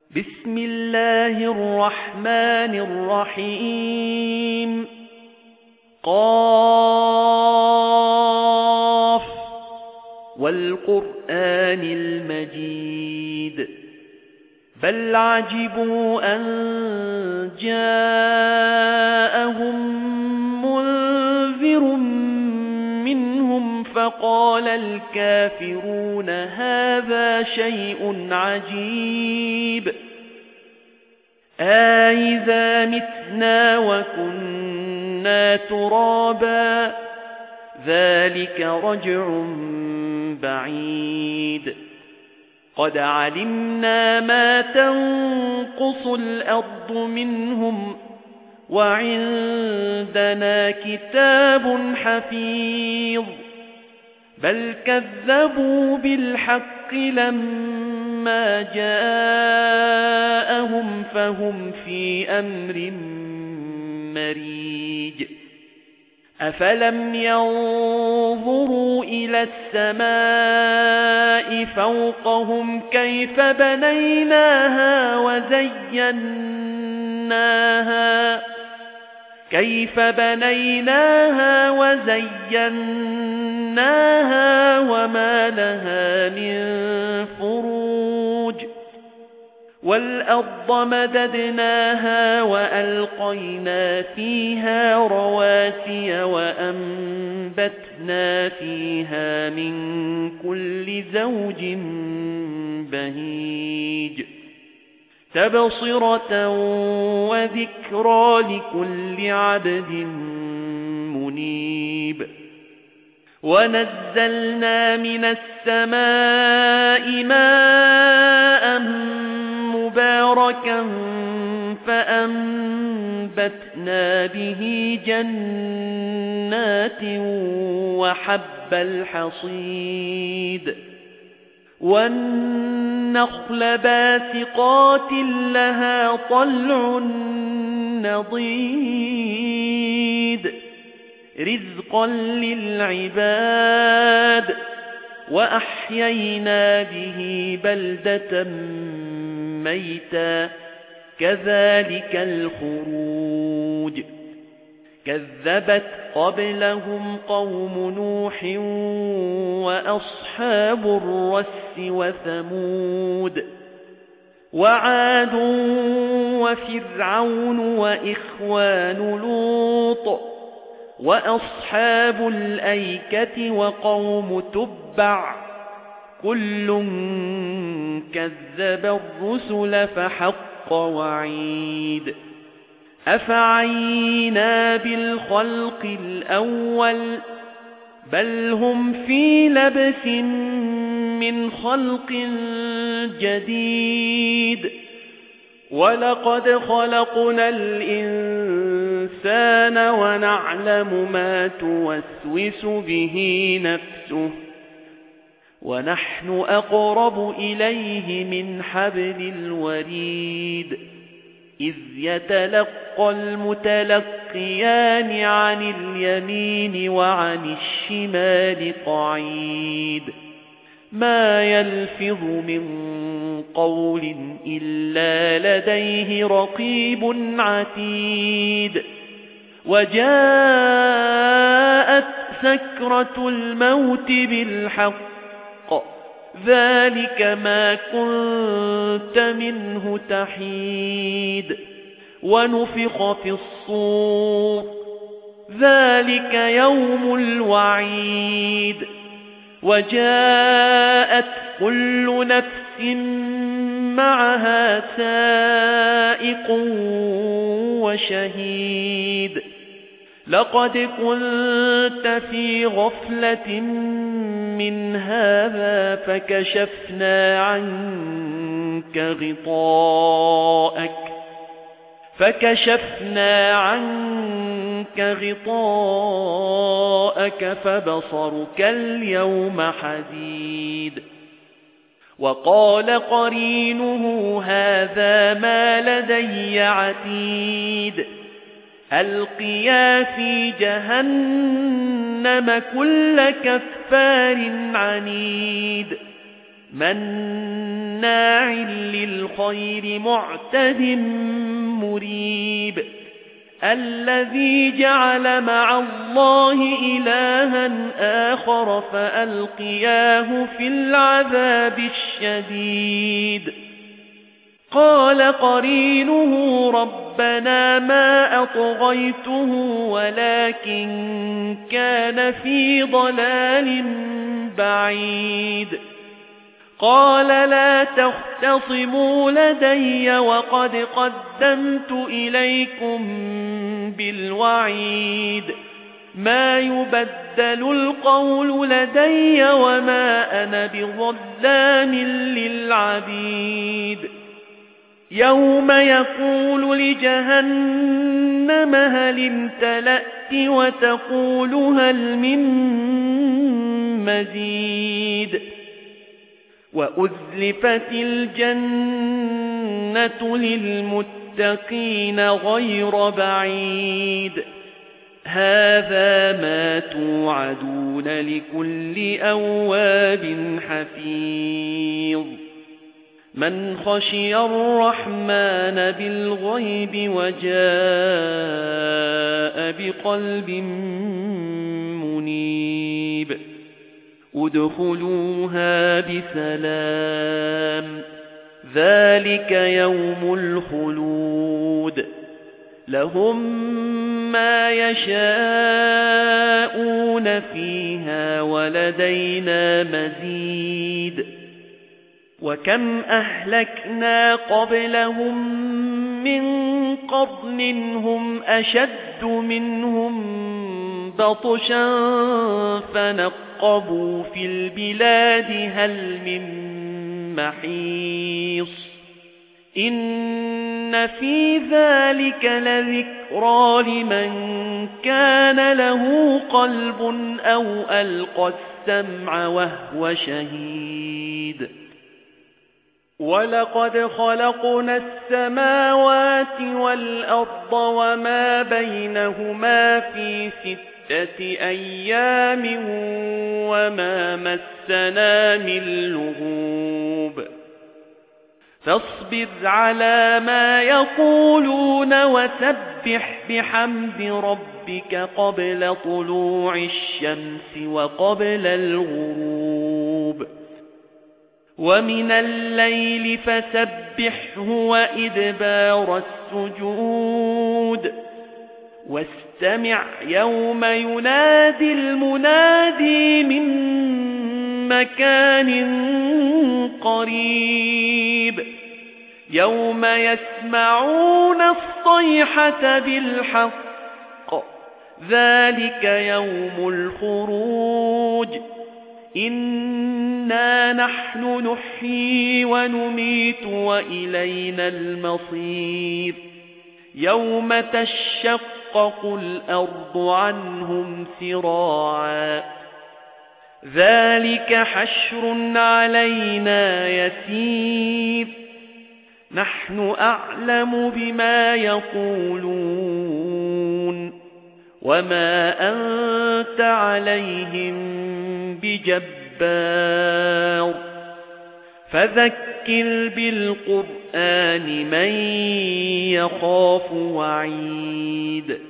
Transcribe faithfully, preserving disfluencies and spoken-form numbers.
بسم الله الرحمن الرحيم قاف والقرآن المجيد بل عجبوا أن جاءهم منذر منهم فقال الكافرون هذا شيء عجيب أإذا متنا وكنا ترابا ذلك رجع بعيد قد علمنا ما تنقص الأرض منهم وعندنا كتاب حفيظ بل كذبوا بالحق لما جاءهم فهم في أمر مريج أفلم ينظروا إلى السماء فوقهم كيف بنيناها وزيناها كيف بنيناها وزيناها وما لها من فروج والأرض مددناها وألقينا فيها رواسي وأنبتنا فيها من كل زوج بهيج تبصرة وذكرى لكل عبد منيب ونزلنا من السماء ماء مباركا فأنبتنا به جنات وحب الحصيد والنخل باسقات لها طلع نضيد رزقا للعباد وأحيينا به بلدة ميتا كذلك الخروج كذبت قبلهم قوم نوح وأصحاب الرس وثمود وعاد وفرعون وإخوان لوط وأصحاب الأيكة وقوم تبع كل كذب الرسل فحق وعيد أفعينا بالخلق الأول بل هم في لبس من خلق جديد ولقد خلقنا الإنسان ونعلم ما توسوس به نفسه ونحن أقرب إليه من حبل الوريد إذ يتلقى المتلقيان عن اليمين وعن الشمال قعيد ما يلفظ من قول إلا لديه رقيب عتيد وجاءت سكرة الموت بالحق ذلك ما كنت منه تحيد ونفخ في الصور ذلك يوم الوعيد وجاءت كل نفس معها سائق وشهيد لقد كنت في غفلة من هذا فكشفنا عنك غطاءك فكشفنا عنك غطاءك فبصرك اليوم حديد وقال قرينه هذا ما لدي عتيد ألقيا في جهنم كل كفار عنيد مناع للخير معتد مريب الذي جعل مع الله إلها آخر فألقياه في العذاب الشديد قال قرينه ربنا ما أطغيته ولكن كان في ضلال بعيد قال لا تختصموا لدي وقد قدمت إليكم بالوعيد ما يبدل القول لدي وما أنا بظلام للعبيد يوم يقول لجهنم هل امتلأت وتقول هل من مزيد وأزلفت الجنة للمتقين غير بعيد هذا ما توعدون لكل أواب حفيظ من خشي الرحمن بالغيب وجاء بقلب منيب ادخلوها بسلام ذلك يوم الخلود لهم ما يشاءون فيها ولدينا مزيد وكم أهلكنا قبلهم من قرن هم أشد منهم بطشا فنقبوا في البلاد هل من محيص إن في ذلك لذكرى لمن كان له قلب أو ألقى السمع وهو شهيد ولقد خلقنا السماوات والأرض وما بينهما في ستة أيام وما مسنا من لغوب فاصبر على ما يقولون وسبح بحمد ربك قبل طلوع الشمس وقبل الغروب ومن الليل فسبحه وإدبار السجود واستمع يوم ينادي المنادي من مكان قريب يوم يسمعون الصيحة بالحق ذلك يوم الخروج إنا نحن نحيي ونميت وإلينا المصير يوم تشقق الأرض عنهم سراعا ذلك حشر علينا يسير نحن أعلم بما يقولون وما أنت عليهم بجبار فذكر بالقرآن من يخاف وعيد